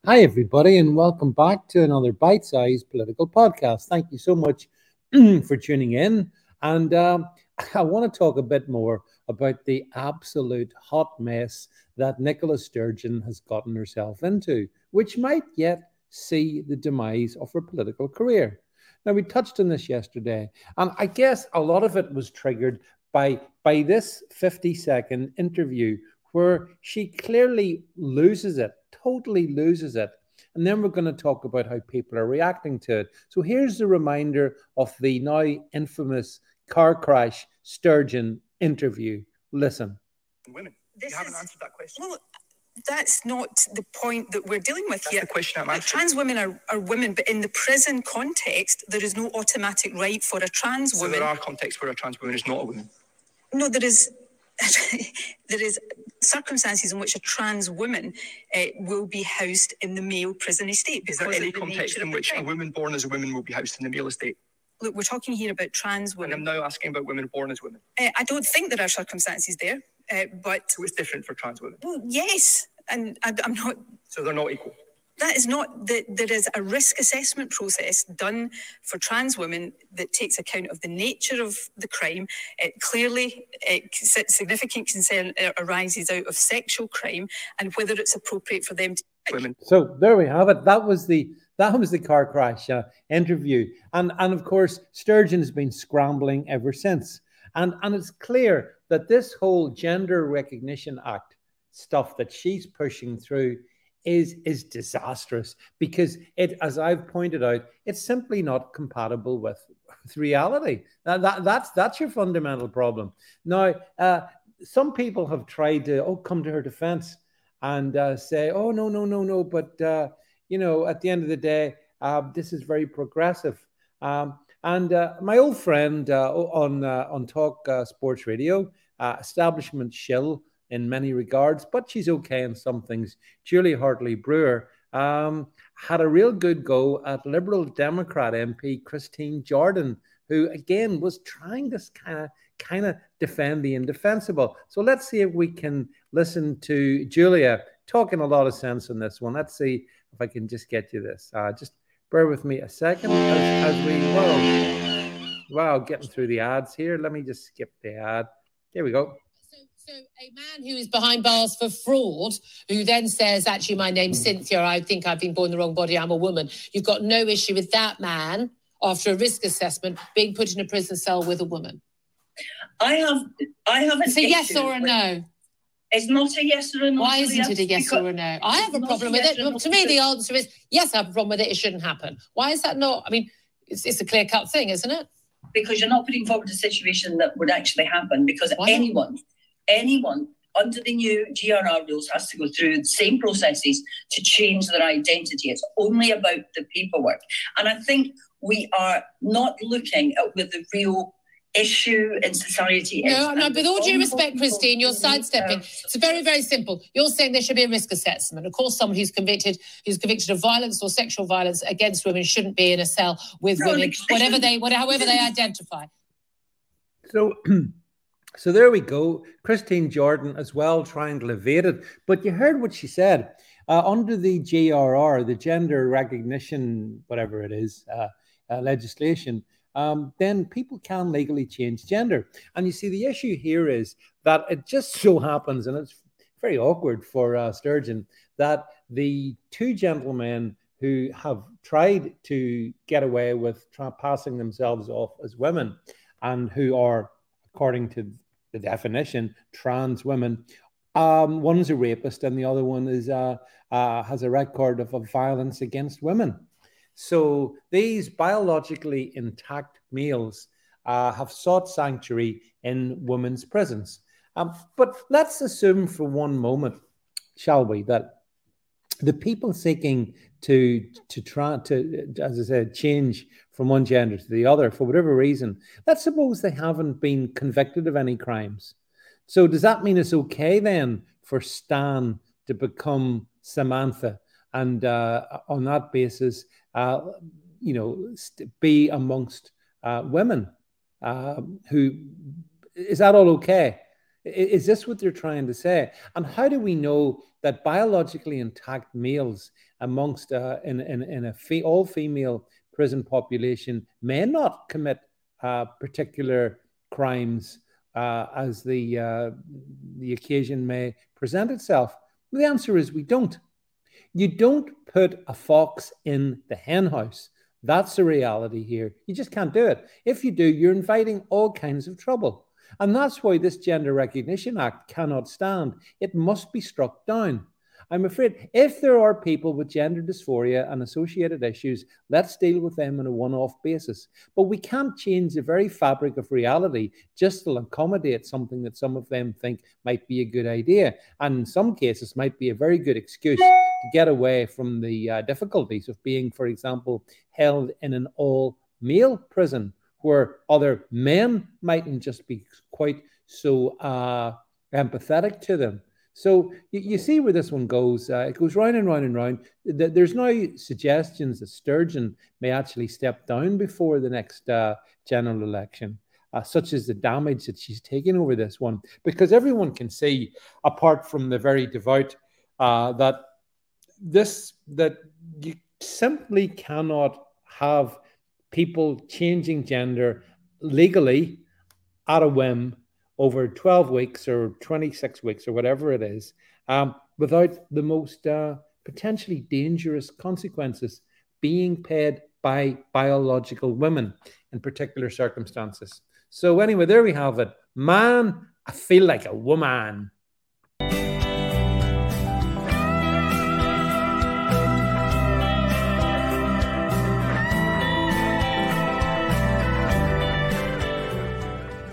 Hi, everybody, and welcome back to another bite-sized political podcast. Thank you so much for tuning in. And I want to talk a bit more about the absolute hot mess that Nicola Sturgeon has gotten herself into, which might yet see the demise of her political career. Now, we touched on this yesterday, and I guess a lot of it was triggered by this 50-second interview where she clearly loses it, totally loses it. And then we're going to talk about how people are reacting to it. So here's the reminder of the now infamous car crash Sturgeon interview. Listen. Women. You haven't answered that question. Well, that's not the point that we're dealing with here. That's the question I'm asking. Trans women are women, but in the prison context, there is no automatic right for a trans woman. So there are contexts where a trans woman is not a woman. No, there is. There is circumstances in which a trans woman will be housed in the male prison estate. Is there any context in which a woman born as a woman will be housed in the male estate? Look, we're talking here about trans women. And I'm now asking about women born as women. I don't think there are circumstances there, but... So it's different for trans women? Well, yes, and I'm not... So they're not equal? That is not, there is a risk assessment process done for trans women that takes account of the nature of the crime. Clearly, significant concern arises out of sexual crime and whether it's appropriate for them to... Women. So there we have it. That was the car crash interview. And of course, Sturgeon has been scrambling ever since. And it's clear that this whole Gender Recognition Act stuff that she's pushing through is disastrous because it, as I've pointed out, it's simply not compatible with reality. That's your fundamental problem. Now, some people have tried to come to her defense and say, oh, no, but at the end of the day, this is very progressive. And my old friend on Talk Sports Radio, establishment shill in many regards, but she's okay in some things. Julie Hartley-Brewer had a real good go at Liberal Democrat MP Christine Jordan, who again was trying to kind of defend the indefensible. So let's see if we can listen to Julia talking a lot of sense in this one. Let's see if I can just get you this. Just bear with me a second as we wow, getting through the ads here. Let me just skip the ad. There we go. So a man who is behind bars for fraud, who then says, actually, my name's Cynthia, I think I've been born in the wrong body, I'm a woman. You've got no issue with that man, after a risk assessment, being put in a prison cell with a woman? I have It's a yes or a no. It's not a yes or a no. Why isn't it a yes or a no? I have a problem with it. To me, the answer is, yes, I have a problem with it. It shouldn't happen. Why is that not? I mean, it's a clear-cut thing, isn't it? Because you're not putting forward a situation that would actually happen, because anyone under the new GRR rules has to go through the same processes to change their identity. It's only about the paperwork. And I think we are not looking at what the real issue in society is. No, with all due respect, Christine, you're sidestepping. It's very, very simple. You're saying there should be a risk assessment. Of course, someone who's convicted of violence or sexual violence against women shouldn't be in a cell with women, however they identify. So there we go. Christine Jordan as well trying to evade it. But you heard what she said. Under the GRR, the Gender Recognition, whatever it is, legislation, then people can legally change gender. And you see, the issue here is that it just so happens, and it's very awkward for Sturgeon, that the two gentlemen who have tried to get away with passing themselves off as women and who are, according to the definition, trans women. One's a rapist and the other one is has a record of violence against women. So these biologically intact males have sought sanctuary in women's prisons. But let's assume for one moment, shall we, that the people seeking to try to, as I said, change from one gender to the other for whatever reason, let's suppose they haven't been convicted of any crimes. So does that mean it's okay then for Stan to become Samantha and on that basis, be amongst women who, is that all okay? Is this what they're trying to say? And how do we know that biologically intact males amongst in a all-female prison population may not commit particular crimes as the occasion may present itself? Well, the answer is we don't. You don't put a fox in the hen house. That's the reality here. You just can't do it. If you do, you're inviting all kinds of trouble. And that's why this Gender Recognition Act cannot stand. It must be struck down. I'm afraid if there are people with gender dysphoria and associated issues, let's deal with them on a one-off basis. But we can't change the very fabric of reality just to accommodate something that some of them think might be a good idea. And in some cases might be a very good excuse to get away from the difficulties of being, for example, held in an all-male prison where other men mightn't just be quite so empathetic to them. So you see where this one goes. It goes round and round and round. There's now suggestions that Sturgeon may actually step down before the next general election, such as the damage that she's taken over this one. Because everyone can see, apart from the very devout, that you simply cannot have people changing gender legally at a whim over 12 weeks or 26 weeks or whatever it is, without the most potentially dangerous consequences being paid by biological women in particular circumstances. So anyway, there we have it. Man, I feel like a woman.